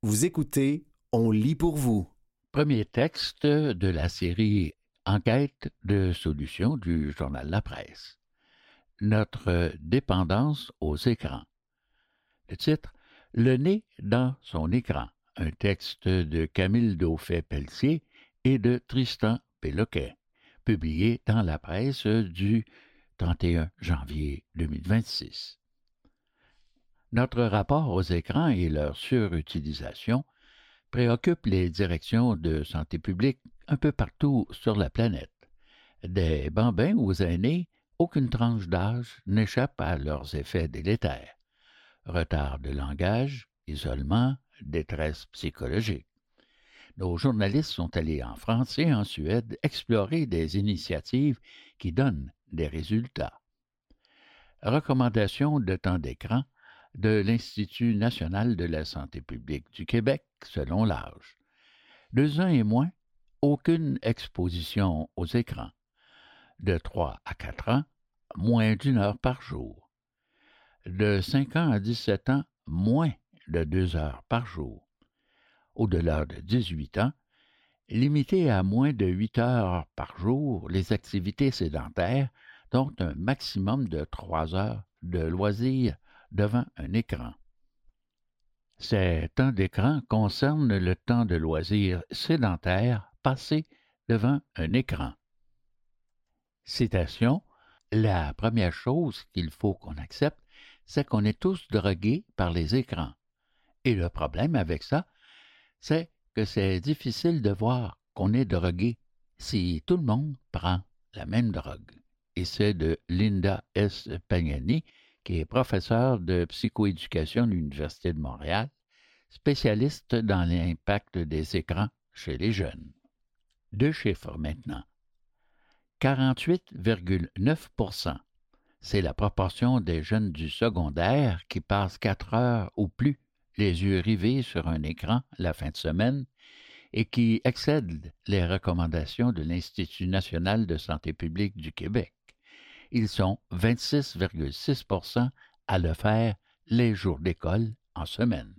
Vous écoutez On lit pour vous. Premier texte de la série Enquête de solutions du journal La Presse. Notre dépendance aux écrans. Le titre Le nez dans son écran. Un texte de Camille Daufet-Pelletier et de Tristan Péloquet, publié dans La Presse du 31 janvier 2026. Notre rapport aux écrans et leur surutilisation préoccupe les directions de santé publique un peu partout sur la planète. Des bambins aux aînés, aucune tranche d'âge n'échappe à leurs effets délétères. Retard de langage, isolement, détresse psychologique. Nos journalistes sont allés en France et en Suède explorer des initiatives qui donnent des résultats. Recommandations de temps d'écran de l'Institut national de la santé publique du Québec selon l'âge. 2 ans et moins, aucune exposition aux écrans. De 3 à 4 ans, moins d'1 heure par jour. De 5 ans à 17 ans, moins de 2 heures par jour. Au-delà de 18 ans, limiter à moins de 8 heures par jour les activités sédentaires, dont un maximum de 3 heures de loisirs devant un écran. Ces temps d'écran concernent le temps de loisirs sédentaire passé devant un écran. Citation. La première chose qu'il faut qu'on accepte, c'est qu'on est tous drogués par les écrans. Et le problème avec ça, c'est que c'est difficile de voir qu'on est drogué si tout le monde prend la même drogue. Et c'est de Linda S. Pagnani, qui est professeure de psychoéducation de l'Université de Montréal, spécialiste dans l'impact des écrans chez les jeunes. 2 chiffres maintenant. 48,9%, c'est la proportion des jeunes du secondaire qui passent 4 heures ou plus les yeux rivés sur un écran la fin de semaine et qui excèdent les recommandations de l'Institut national de santé publique du Québec. Ils sont 26,6% à le faire les jours d'école en semaine.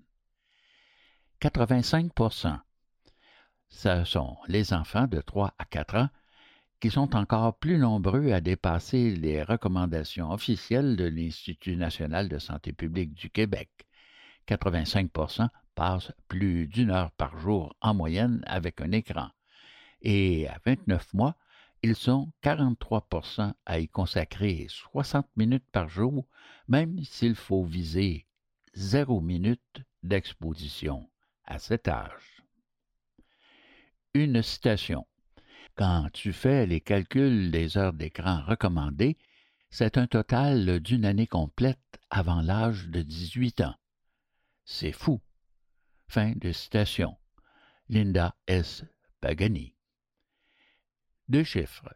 85%, ce sont les enfants de 3 à 4 ans qui sont encore plus nombreux à dépasser les recommandations officielles de l'Institut national de santé publique du Québec. 85% passent plus d'1 heure par jour en moyenne avec un écran. Et à 29 mois, ils sont 43% à y consacrer 60 minutes par jour, même s'il faut viser 0 minute d'exposition à cet âge. Une citation. Quand tu fais les calculs des heures d'écran recommandées, c'est un total d'une année complète avant l'âge de 18 ans. C'est fou. Fin de citation. Linda S. Pagani. 2 chiffres.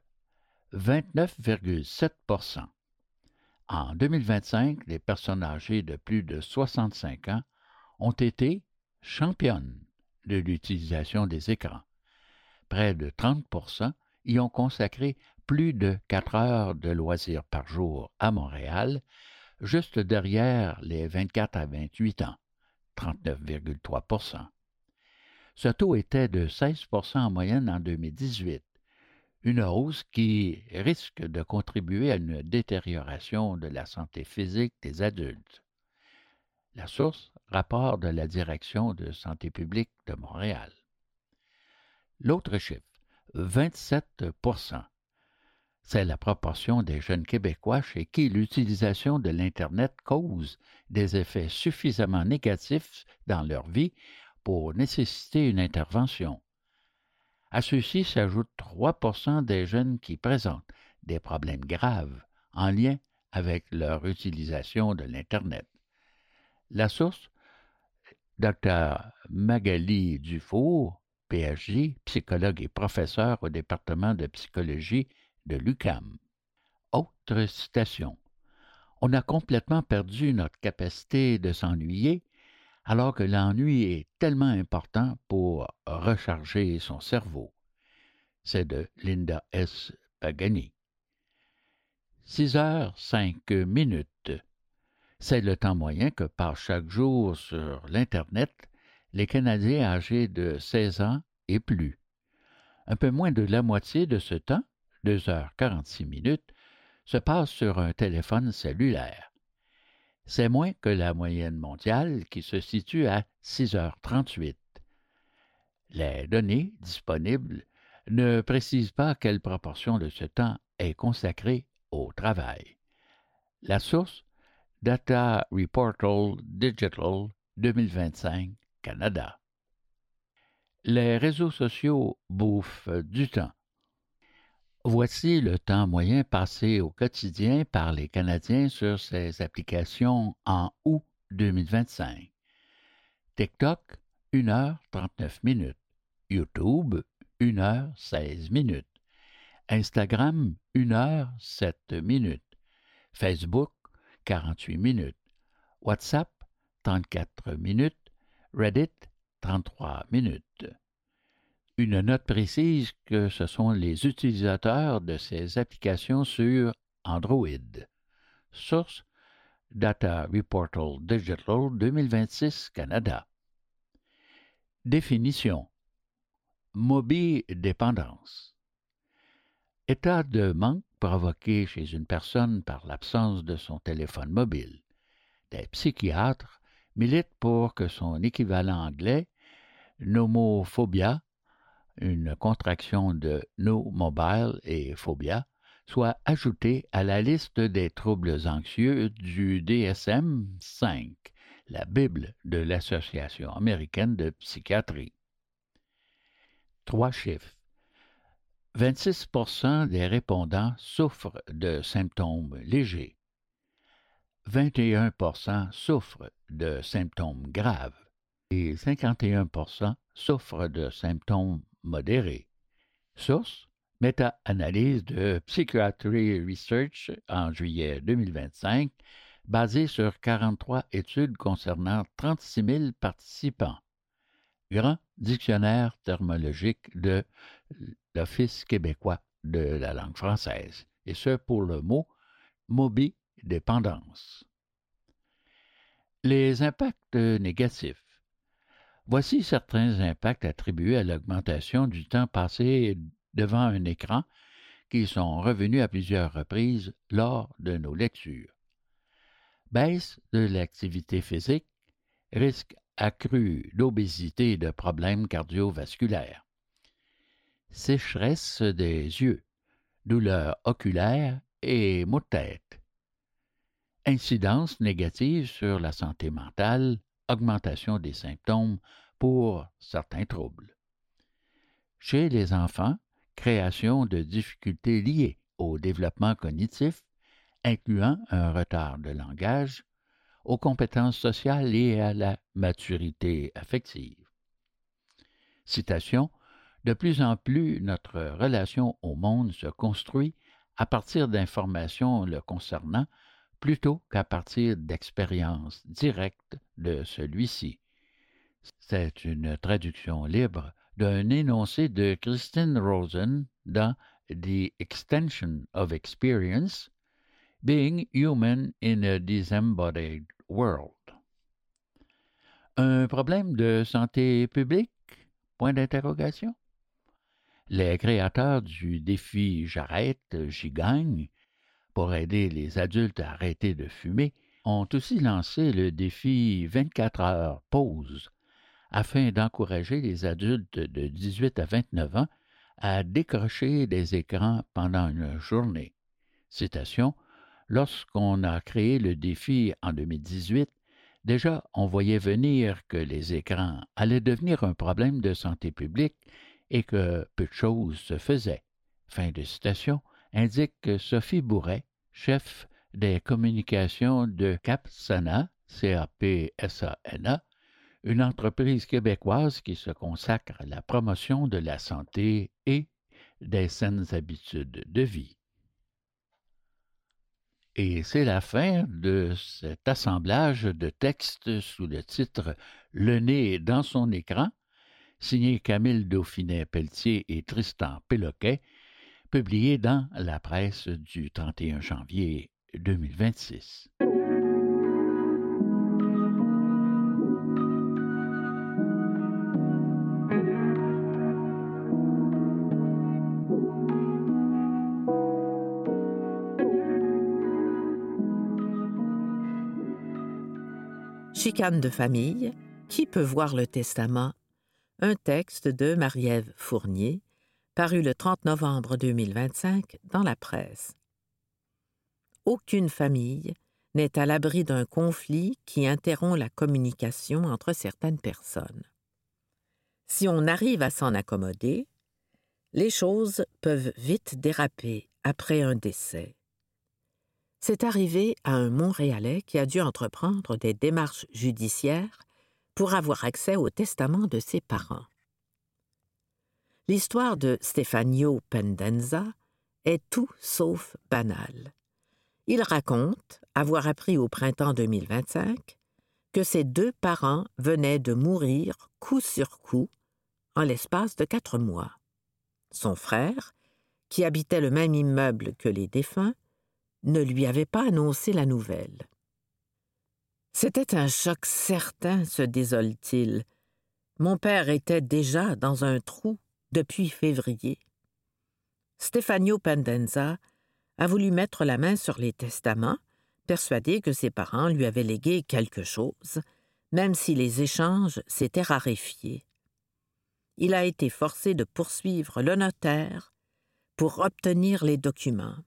29,7%. En 2025, les personnes âgées de plus de 65 ans ont été championnes de l'utilisation des écrans. Près de 30% y ont consacré plus de 4 heures de loisirs par jour à Montréal, juste derrière les 24 à 28 ans, 39,3%. Ce taux était de 16% en moyenne en 2018, une hausse qui risque de contribuer à une détérioration de la santé physique des adultes. La source, rapport de la Direction de santé publique de Montréal. L'autre chiffre, 27%. C'est la proportion des jeunes Québécois chez qui l'utilisation de l'Internet cause des effets suffisamment négatifs dans leur vie pour nécessiter une intervention. À ceux-ci s'ajoutent 3% des jeunes qui présentent des problèmes graves en lien avec leur utilisation de l'Internet. La source, Dr. Magali Dufour, PhD, psychologue et professeur au département de psychologie de l'UQAM. Autre citation. On a complètement perdu notre capacité de s'ennuyer, alors que l'ennui est tellement important pour recharger son cerveau. C'est de Linda S. Pagani. 6 heures 5 minutes. C'est le temps moyen que passent chaque jour sur l'Internet les Canadiens âgés de 16 ans et plus. Un peu moins de la moitié de ce temps, 2h46, se passe sur un téléphone cellulaire. C'est moins que la moyenne mondiale qui se situe à 6h38. Les données disponibles ne précisent pas quelle proportion de ce temps est consacrée au travail. La source, Data Reportal Digital 2025, Canada. Les réseaux sociaux bouffent du temps. Voici le temps moyen passé au quotidien par les Canadiens sur ces applications en août 2025. TikTok, 1h39. YouTube, 1h16. Instagram, 1h07. Facebook, 48. WhatsApp, 34. Reddit, 33. Une note précise que ce sont les utilisateurs de ces applications sur Android. Source, Data Reportal Digital 2026 Canada. Définition. Mobidépendance. État de manque provoqué chez une personne par l'absence de son téléphone mobile. Des psychiatres militent pour que son équivalent anglais, nomophobia, une contraction de no mobile et phobia, soit ajouté à la liste des troubles anxieux du DSM-5, la Bible de l'Association américaine de psychiatrie. 3 chiffres. 26% des répondants souffrent de symptômes légers. 21% souffrent de symptômes graves et 51% souffrent de symptômes modérés. Source, méta-analyse de Psychiatry Research en juillet 2025, basée sur 43 études concernant 36 000 participants. Grand dictionnaire thermologique de l'Office québécois de la langue française, et ce pour le mot mobidépendance. Les impacts négatifs. Voici certains impacts attribués à l'augmentation du temps passé devant un écran qui sont revenus à plusieurs reprises lors de nos lectures. Baisse de l'activité physique, risque accru d'obésité et de problèmes cardiovasculaires. Sécheresse des yeux, douleurs oculaires et maux de tête. Incidence négative sur la santé mentale, augmentation des symptômes pour certains troubles. Chez les enfants, création de difficultés liées au développement cognitif, incluant un retard de langage, aux compétences sociales et à la maturité affective. Citation. De plus en plus, notre relation au monde se construit à partir d'informations le concernant plutôt qu'à partir d'expériences directes de celui-ci. C'est une traduction libre d'un énoncé de Christine Rosen dans The Extension of Experience, Being Human in a Disembodied World. Un problème de santé publique? Point d'interrogation. Les créateurs du défi J'arrête, j'y gagne, pour aider les adultes à arrêter de fumer, ont aussi lancé le défi 24 heures pause, afin d'encourager les adultes de 18 à 29 ans à décrocher des écrans pendant une journée. Citation, lorsqu'on a créé le défi en 2018, déjà on voyait venir que les écrans allaient devenir un problème de santé publique et que peu de choses se faisaient. Fin de citation, indique Sophie Bourret, chef des communications de Capsana, CAPSANA, une entreprise québécoise qui se consacre à la promotion de la santé et des saines habitudes de vie. Et c'est la fin de cet assemblage de textes sous le titre « Le nez dans son écran », signé Camille Dauphinet-Pelletier et Tristan Péloquet, publié dans la presse du 31 janvier 2026. Chicane de famille, qui peut voir le testament? Un texte de Marie-Ève Fournier, paru le 30 novembre 2025 dans la presse. Aucune famille n'est à l'abri d'un conflit qui interrompt la communication entre certaines personnes. Si on arrive à s'en accommoder, les choses peuvent vite déraper après un décès. C'est arrivé à un Montréalais qui a dû entreprendre des démarches judiciaires pour avoir accès au testament de ses parents. L'histoire de Stefanio Pendenza est tout sauf banale. Il raconte avoir appris au printemps 2025 que ses 2 parents venaient de mourir coup sur coup en l'espace de 4 mois. Son frère, qui habitait le même immeuble que les défunts, ne lui avait pas annoncé la nouvelle. C'était un choc certain, se désole-t-il. Mon père était déjà dans un trou depuis février. Stefanio Pendenza a voulu mettre la main sur les testaments, persuadé que ses parents lui avaient légué quelque chose, même si les échanges s'étaient raréfiés. Il a été forcé de poursuivre le notaire pour obtenir les documents.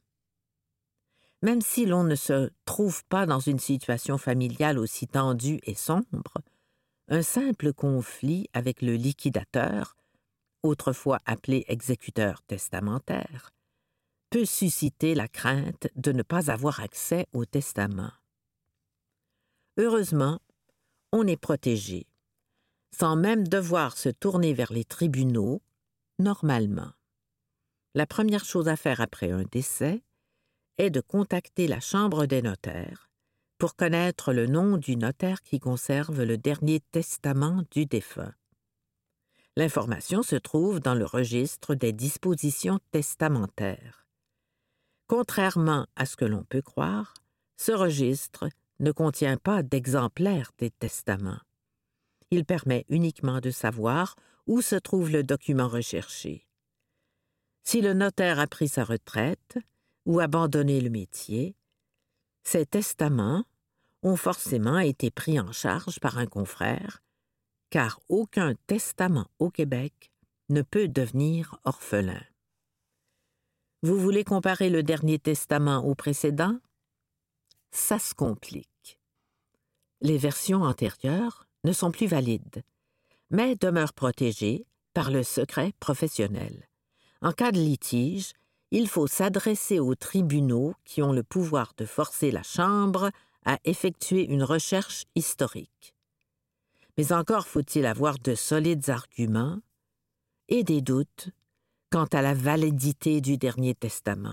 Même si l'on ne se trouve pas dans une situation familiale aussi tendue et sombre, un simple conflit avec le liquidateur, autrefois appelé exécuteur testamentaire, peut susciter la crainte de ne pas avoir accès au testament. Heureusement, on est protégé, sans même devoir se tourner vers les tribunaux, normalement. La première chose à faire après un décès est de contacter la Chambre des notaires pour connaître le nom du notaire qui conserve le dernier testament du défunt. L'information se trouve dans le registre des dispositions testamentaires. Contrairement à ce que l'on peut croire, ce registre ne contient pas d'exemplaires des testaments. Il permet uniquement de savoir où se trouve le document recherché. Si le notaire a pris sa retraite ou abandonné le métier, ces testaments ont forcément été pris en charge par un confrère, car aucun testament au Québec ne peut devenir orphelin. Vous voulez comparer le dernier testament au précédent? Ça se complique. Les versions antérieures ne sont plus valides, mais demeurent protégées par le secret professionnel. En cas de litige, il faut s'adresser aux tribunaux qui ont le pouvoir de forcer la Chambre à effectuer une recherche historique. Mais encore faut-il avoir de solides arguments et des doutes quant à la validité du dernier testament.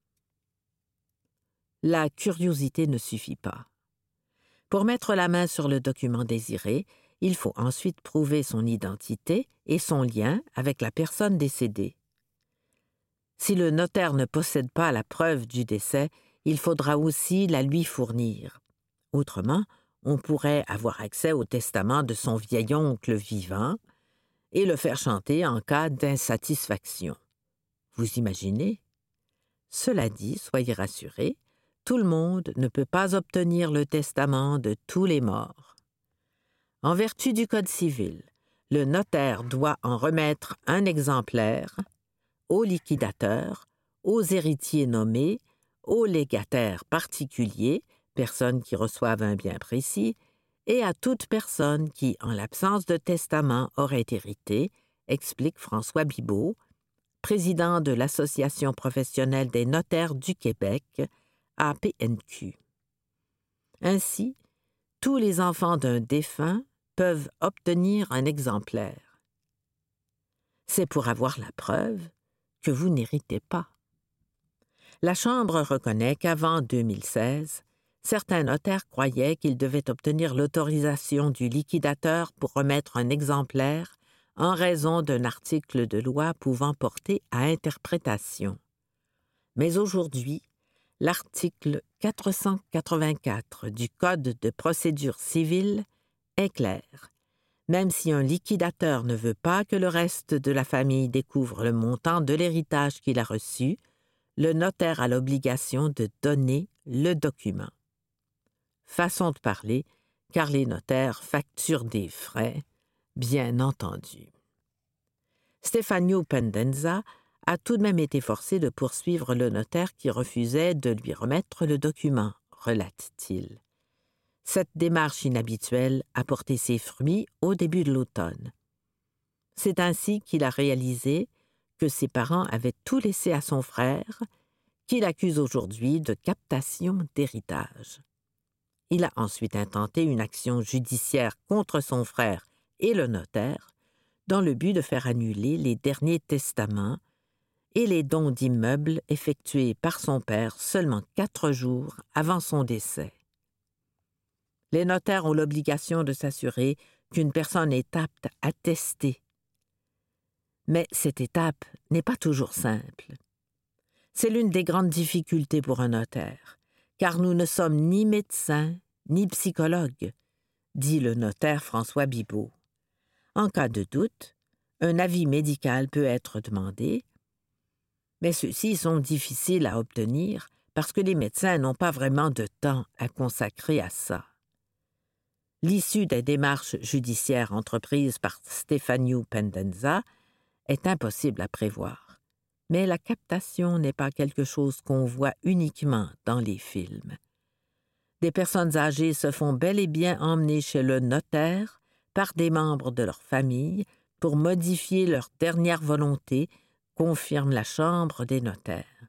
La curiosité ne suffit pas. Pour mettre la main sur le document désiré, il faut ensuite prouver son identité et son lien avec la personne décédée. Si le notaire ne possède pas la preuve du décès, il faudra aussi la lui fournir. Autrement, on pourrait avoir accès au testament de son vieil oncle vivant et le faire chanter en cas d'insatisfaction. Vous imaginez? Cela dit, soyez rassurés, tout le monde ne peut pas obtenir le testament de tous les morts. En vertu du Code civil, le notaire doit en remettre un exemplaire aux liquidateurs, aux héritiers nommés, aux légataires particuliers, personnes qui reçoivent un bien précis, et à toute personne qui, en l'absence de testament, aurait hérité, explique François Bibeau, président de l'Association professionnelle des notaires du Québec, APNQ. Ainsi, tous les enfants d'un défunt peuvent obtenir un exemplaire. C'est pour avoir la preuve que vous n'héritez pas. La Chambre reconnaît qu'avant 2016, certains notaires croyaient qu'ils devaient obtenir l'autorisation du liquidateur pour remettre un exemplaire en raison d'un article de loi pouvant porter à interprétation. Mais aujourd'hui, l'article 484 du Code de procédure civile est clair. Même si un liquidateur ne veut pas que le reste de la famille découvre le montant de l'héritage qu'il a reçu, le notaire a l'obligation de donner le document. Façon de parler car les notaires facturent des frais, bien entendu. Stefano Pendenza a tout de même été forcé de poursuivre le notaire qui refusait de lui remettre le document, relate-t-il. Cette démarche inhabituelle a porté ses fruits au début de l'automne. C'est ainsi qu'il a réalisé que ses parents avaient tout laissé à son frère, qu'il accuse aujourd'hui de captation d'héritage. Il a ensuite intenté une action judiciaire contre son frère et le notaire, dans le but de faire annuler les derniers testaments et les dons d'immeubles effectués par son père seulement 4 jours avant son décès. Les notaires ont l'obligation de s'assurer qu'une personne est apte à tester. Mais cette étape n'est pas toujours simple. C'est l'une des grandes difficultés pour un notaire, car nous ne sommes ni médecins ni psychologues, dit le notaire François Bibeau. En cas de doute, un avis médical peut être demandé, mais ceux-ci sont difficiles à obtenir parce que les médecins n'ont pas vraiment de temps à consacrer à ça. L'issue des démarches judiciaires entreprises par Stefano Pendenza est impossible à prévoir, mais la captation n'est pas quelque chose qu'on voit uniquement dans les films. Des personnes âgées se font bel et bien emmener chez le notaire par des membres de leur famille pour modifier leur dernière volonté, confirme la Chambre des notaires.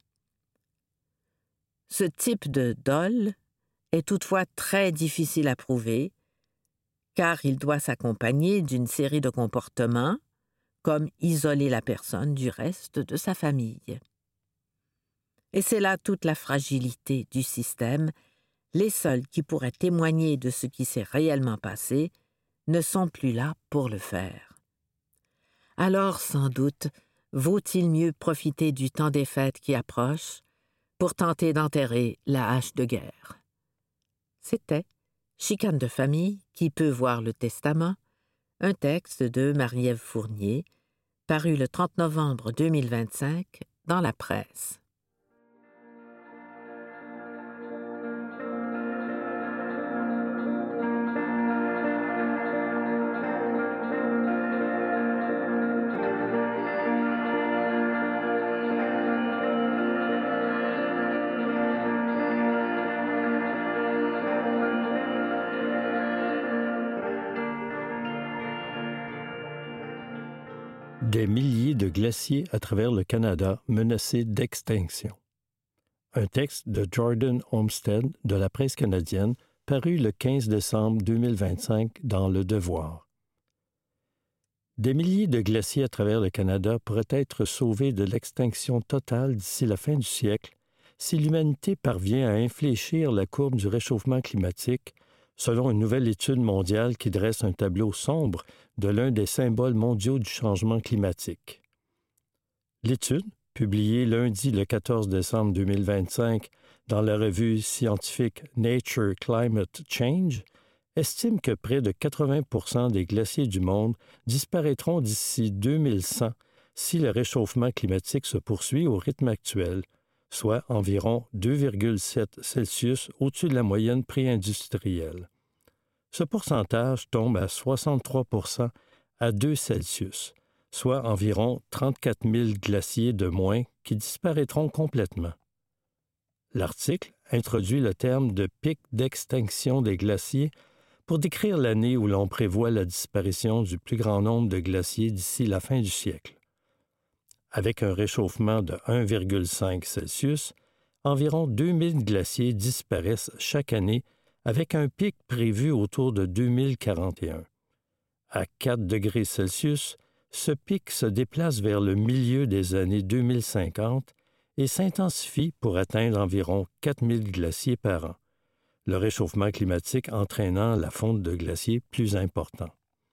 Ce type de dol est toutefois très difficile à prouver, car il doit s'accompagner d'une série de comportements, comme isoler la personne du reste de sa famille. Et c'est là toute la fragilité du système. Les seuls qui pourraient témoigner de ce qui s'est réellement passé ne sont plus là pour le faire. Alors, sans doute, vaut-il mieux profiter du temps des fêtes qui approche pour tenter d'enterrer la hache de guerre. C'était Chicane de famille, qui peut voir le testament, un texte de Marie-Ève Fournier, paru le 30 novembre 2025 dans la presse. Des milliers de glaciers à travers le Canada menacés d'extinction. Un texte de Jordan Olmsted de la presse canadienne paru le 15 décembre 2025 dans Le Devoir. Des milliers de glaciers à travers le Canada pourraient être sauvés de l'extinction totale d'ici la fin du siècle si l'humanité parvient à infléchir la courbe du réchauffement climatique, selon une nouvelle étude mondiale qui dresse un tableau sombre de l'un des symboles mondiaux du changement climatique. L'étude, publiée lundi le 14 décembre 2025 dans la revue scientifique Nature Climate Change, estime que près de 80% des glaciers du monde disparaîtront d'ici 2100 si le réchauffement climatique se poursuit au rythme actuel, soit environ 2,7 Celsius au-dessus de la moyenne pré-industrielle. Ce pourcentage tombe à 63% à 2 Celsius, soit environ 34 000 glaciers de moins qui disparaîtront complètement. L'article introduit le terme de pic d'extinction des glaciers pour décrire l'année où l'on prévoit la disparition du plus grand nombre de glaciers d'ici la fin du siècle. Avec un réchauffement de 1,5 Celsius, environ 2000 glaciers disparaissent chaque année avec un pic prévu autour de 2041. À 4 degrés Celsius, ce pic se déplace vers le milieu des années 2050 et s'intensifie pour atteindre environ 4000 glaciers par an, le réchauffement climatique entraînant la fonte de glaciers plus importante.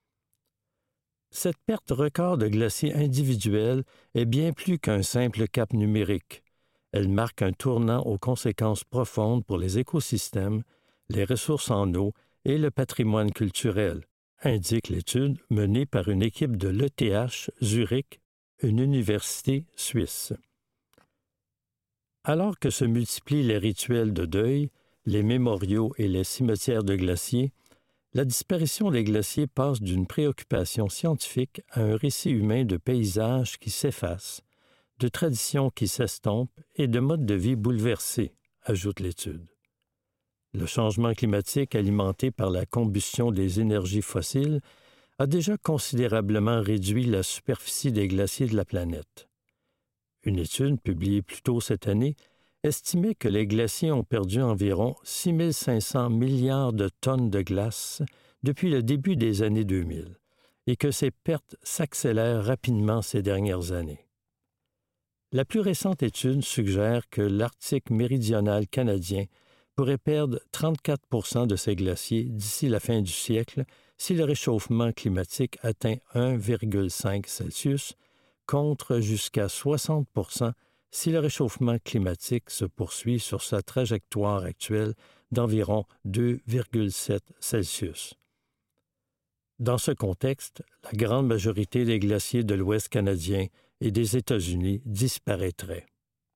Cette perte record de glaciers individuels est bien plus qu'un simple cap numérique. Elle marque un tournant aux conséquences profondes pour les écosystèmes, les ressources en eau et le patrimoine culturel, indique l'étude menée par une équipe de l'ETH Zurich, une université suisse. Alors que se multiplient les rituels de deuil, les mémoriaux et les cimetières de glaciers, la disparition des glaciers passe d'une préoccupation scientifique à un récit humain de paysages qui s'effacent, de traditions qui s'estompent et de modes de vie bouleversés, ajoute l'étude. Le changement climatique alimenté par la combustion des énergies fossiles a déjà considérablement réduit la superficie des glaciers de la planète. Une étude publiée plus tôt cette année estimait que les glaciers ont perdu environ 6 500 milliards de tonnes de glace depuis le début des années 2000 et que ces pertes s'accélèrent rapidement ces dernières années. La plus récente étude suggère que l'Arctique méridional canadien pourrait perdre 34 % de ses glaciers d'ici la fin du siècle si le réchauffement climatique atteint 1,5 Celsius, contre jusqu'à 60 % si le réchauffement climatique se poursuit sur sa trajectoire actuelle d'environ 2,7 Celsius. Dans ce contexte, la grande majorité des glaciers de l'Ouest canadien et des États-Unis disparaîtraient.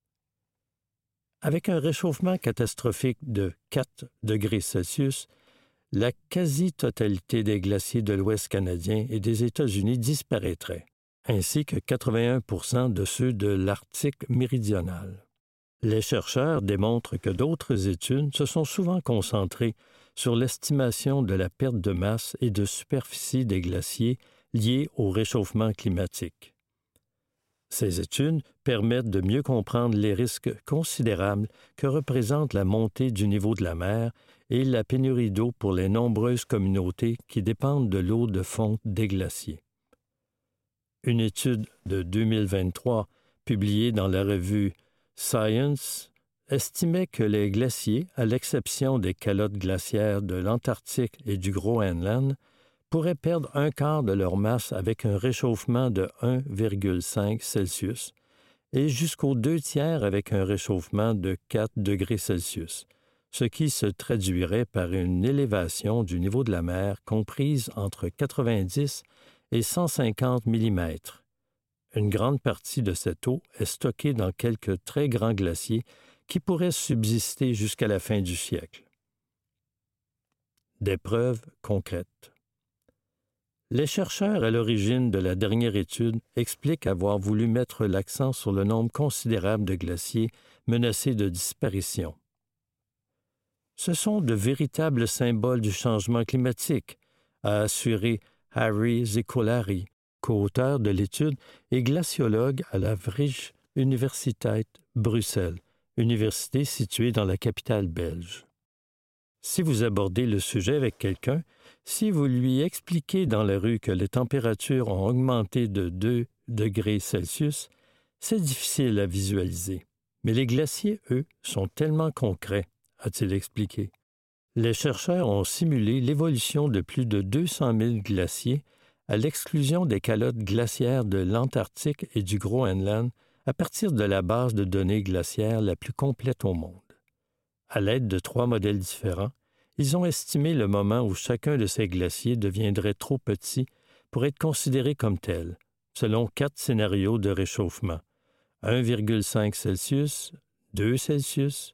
Avec un réchauffement catastrophique de 4 degrés Celsius, la quasi-totalité des glaciers de l'Ouest canadien et des États-Unis disparaîtraient, ainsi que 81 % de ceux de l'Arctique méridional. Les chercheurs démontrent que d'autres études se sont souvent concentrées sur l'estimation de la perte de masse et de superficie des glaciers liés au réchauffement climatique. Ces études permettent de mieux comprendre les risques considérables que représente la montée du niveau de la mer et la pénurie d'eau pour les nombreuses communautés qui dépendent de l'eau de fonte des glaciers. Une étude de 2023, publiée dans la revue Science, estimait que les glaciers, à l'exception des calottes glaciaires de l'Antarctique et du Groenland, pourraient perdre un quart de leur masse avec un réchauffement de 1,5 Celsius et jusqu'aux 2/3 avec un réchauffement de 4 degrés Celsius, ce qui se traduirait par une élévation du niveau de la mer comprise entre 90 et 150 mm. Une grande partie de cette eau est stockée dans quelques très grands glaciers qui pourraient subsister jusqu'à la fin du siècle. Des preuves concrètes. Les chercheurs à l'origine de la dernière étude expliquent avoir voulu mettre l'accent sur le nombre considérable de glaciers menacés de disparition. Ce sont de véritables symboles du changement climatique, a assuré Harry Zicolari, co-auteur de l'étude et glaciologue à la Vrije Universiteit Bruxelles, université située dans la capitale belge. Si vous abordez le sujet avec quelqu'un, si vous lui expliquez dans la rue que les températures ont augmenté de 2 degrés Celsius, c'est difficile à visualiser. Mais les glaciers, eux, sont tellement concrets, a-t-il expliqué. Les chercheurs ont simulé l'évolution de plus de 200 000 glaciers à l'exclusion des calottes glaciaires de l'Antarctique et du Groenland à partir de la base de données glaciaires la plus complète au monde. À l'aide de 3 modèles différents, ils ont estimé le moment où chacun de ces glaciers deviendrait trop petit pour être considéré comme tel, selon 4 scénarios de réchauffement: 1,5 Celsius, 2 Celsius,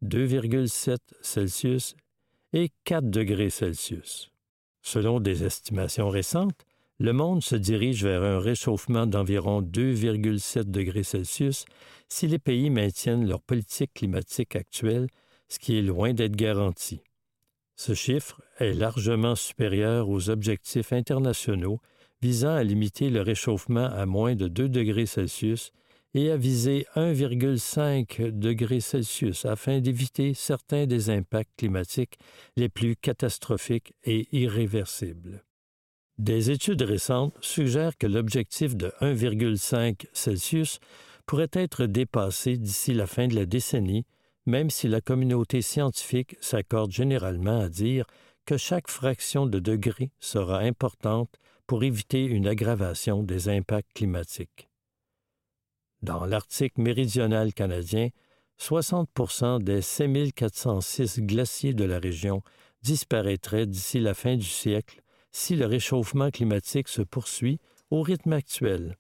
2,7 Celsius et 4 degrés Celsius. Selon des estimations récentes, le monde se dirige vers un réchauffement d'environ 2,7 degrés Celsius si les pays maintiennent leur politique climatique actuelle, ce qui est loin d'être garanti. Ce chiffre est largement supérieur aux objectifs internationaux visant à limiter le réchauffement à moins de 2 degrés Celsius et à viser 1,5 degrés Celsius afin d'éviter certains des impacts climatiques les plus catastrophiques et irréversibles. Des études récentes suggèrent que l'objectif de 1,5 Celsius pourrait être dépassé d'ici la fin de la décennie, même si la communauté scientifique s'accorde généralement à dire que chaque fraction de degré sera importante pour éviter une aggravation des impacts climatiques. Dans l'Arctique méridional canadien, 60 % des 5 406 glaciers de la région disparaîtraient d'ici la fin du siècle si le réchauffement climatique se poursuit au rythme actuel.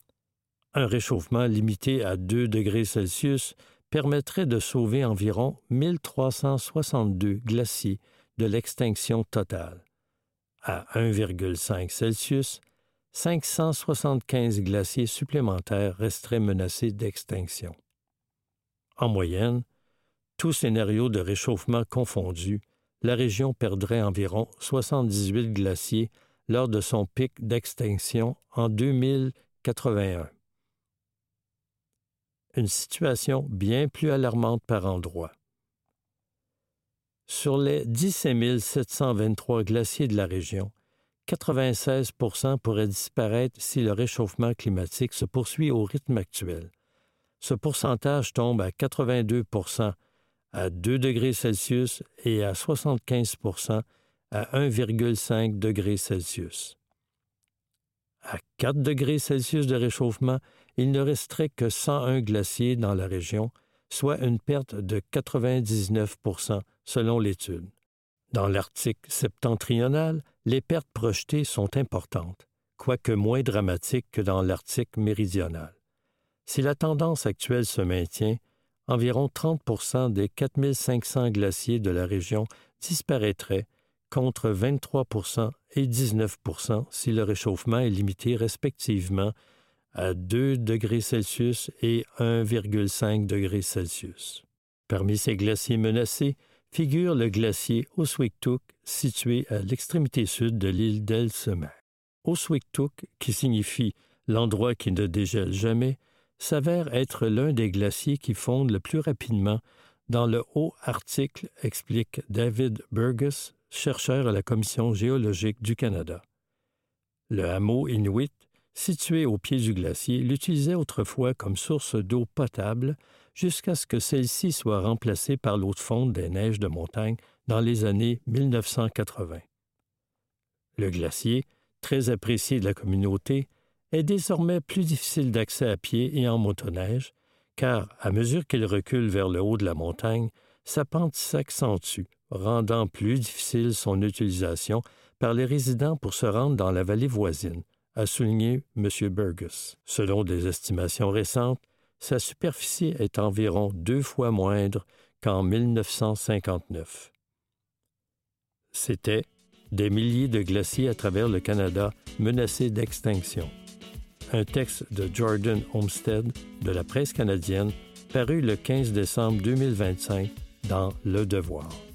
Un réchauffement limité à 2 degrés Celsius permettrait de sauver environ 1362 glaciers de l'extinction totale, à 1,5 Celsius, 575 glaciers supplémentaires resteraient menacés d'extinction. En moyenne, tous scénarios de réchauffement confondus, la région perdrait environ 78 glaciers lors de son pic d'extinction en 2081. Une situation bien plus alarmante par endroits. Sur les 17 723 glaciers de la région, 96 % pourraient disparaître si le réchauffement climatique se poursuit au rythme actuel. Ce pourcentage tombe à 82 % à 2 degrés Celsius et à 75 % à 1,5 degrés Celsius. À 4 degrés Celsius de réchauffement, il ne resterait que 101 glaciers dans la région, soit une perte de 99 % selon l'étude. Dans l'Arctique septentrional, les pertes projetées sont importantes, quoique moins dramatiques que dans l'Arctique méridional. Si la tendance actuelle se maintient, environ 30 % des 4 500 glaciers de la région disparaîtraient, contre 23 % et 19 % si le réchauffement est limité respectivement à 2 degrés Celsius et 1,5 degrés Celsius. Parmi ces glaciers menacés figure le glacier Oswiktuk, situé à l'extrémité sud de l'île d'Ellesmeer. Oswiktuk, qui signifie « l'endroit qui ne dégèle jamais », s'avère être l'un des glaciers qui fondent le plus rapidement dans le Haut-Arctique, explique David Burgess, chercheur à la Commission géologique du Canada. Le hameau Inuit, situé au pied du glacier, l'utilisait autrefois comme source d'eau potable jusqu'à ce que celle-ci soit remplacée par l'eau de fonte des neiges de montagne dans les années 1980. Le glacier, très apprécié de la communauté, est désormais plus difficile d'accès à pied et en motoneige, car, à mesure qu'il recule vers le haut de la montagne, sa pente s'accentue, rendant plus difficile son utilisation par les résidents pour se rendre dans la vallée voisine, a souligné M. Burgess. Selon des estimations récentes, sa superficie est environ 2 fois moindre qu'en 1959. C'était des milliers de glaciers à travers le Canada menacés d'extinction. Un texte de Jordan Olmsted de la presse canadienne paru le 15 décembre 2025 dans Le Devoir.